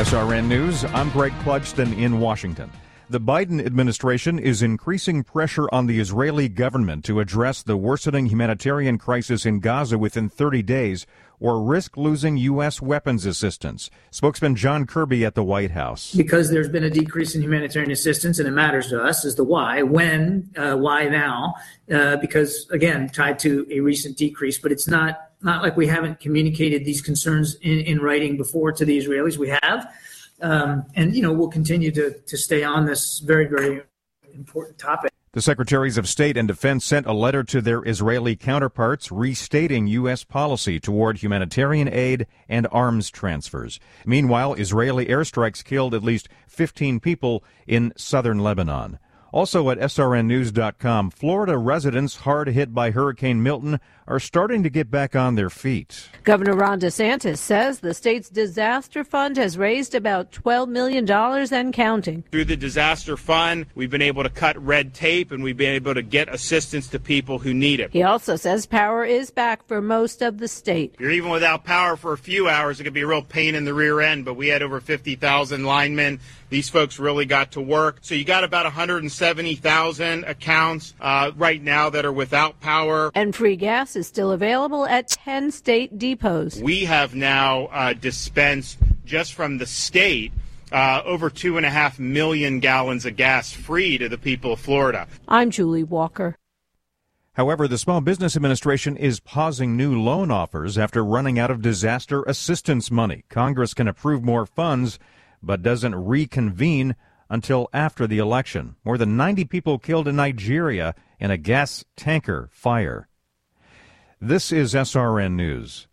SRN News, I'm Greg Clugston in Washington. The Biden administration is increasing pressure on the Israeli government to address the worsening humanitarian crisis in Gaza within 30 days or risk losing U.S. weapons assistance. Spokesman John Kirby at the White House. Because there's been a decrease in humanitarian assistance, and it matters to us, is the why. When, why now? Because, again, tied to a recent decrease, but it's not like we haven't communicated these concerns in writing before to the Israelis. We have. And we'll continue to stay on this very, very important topic. The Secretaries of State and Defense sent a letter to their Israeli counterparts restating U.S. policy toward humanitarian aid and arms transfers. Meanwhile, Israeli airstrikes killed at least 15 people in southern Lebanon. Also at srnnews.com, Florida residents hard hit by Hurricane Milton are starting to get back on their feet. Governor Ron DeSantis says the state's disaster fund has raised about $12 million and counting. Through the disaster fund, we've been able to cut red tape and we've been able to get assistance to people who need it. He also says power is back for most of the state. You're even without power for a few hours, it could be a real pain in the rear end, but we had over 50,000 linemen. These folks really got to work. So you got about 170,000 accounts right now that are without power. And free gas is still available at 10 state depots. We have now dispensed, just from the state, over 2.5 million gallons of gas free to the people of Florida. I'm Julie Walker. However, the Small Business Administration is pausing new loan offers after running out of disaster assistance money. Congress can approve more funds, but doesn't reconvene until after the election. More than 90 people killed in Nigeria in a gas tanker fire. This is SRN News.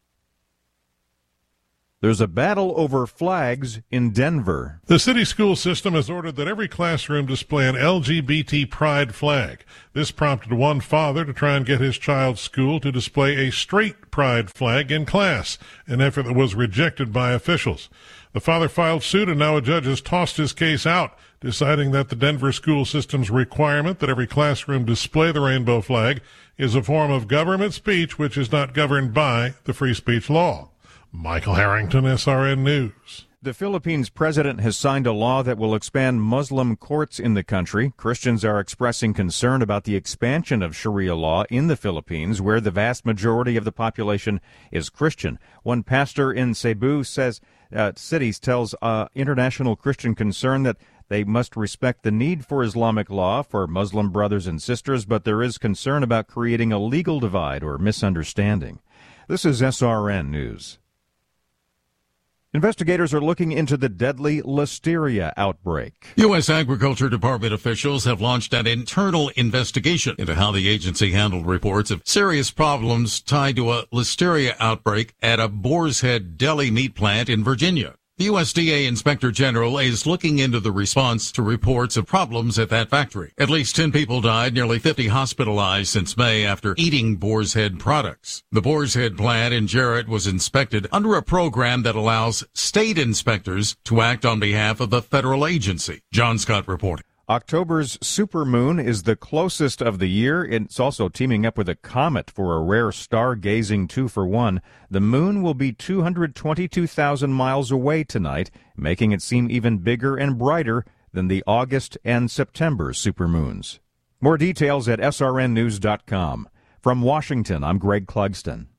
There's a battle over flags in Denver. The city school system has ordered that every classroom display an LGBT pride flag. This prompted one father to try and get his child's school to display a straight pride flag in class, an effort that was rejected by officials. The father filed suit, and now a judge has tossed his case out, deciding that the Denver school system's requirement that every classroom display the rainbow flag is a form of government speech which is not governed by the free speech law. Michael Harrington, SRN News. The Philippines president has signed a law that will expand Muslim courts in the country. Christians are expressing concern about the expansion of Sharia law in the Philippines, where the vast majority of the population is Christian. One pastor in Cebu cities tells International Christian Concern that they must respect the need for Islamic law for Muslim brothers and sisters, but there is concern about creating a legal divide or misunderstanding. This is SRN News. Investigators are looking into the deadly listeria outbreak. U.S. Agriculture Department officials have launched an internal investigation into how the agency handled reports of serious problems tied to a listeria outbreak at a Boar's Head deli meat plant in Virginia. The USDA Inspector General is looking into the response to reports of problems at that factory. At least 10 people died, nearly 50 hospitalized since May after eating Boar's Head products. The Boar's Head plant in Jarrett was inspected under a program that allows state inspectors to act on behalf of the federal agency. John Scott reporting. October's supermoon is the closest of the year. It's also teaming up with a comet for a rare stargazing 2-for-1. The moon will be 222,000 miles away tonight, making it seem even bigger and brighter than the August and September supermoons. More details at srnnews.com. From Washington, I'm Greg Clugston.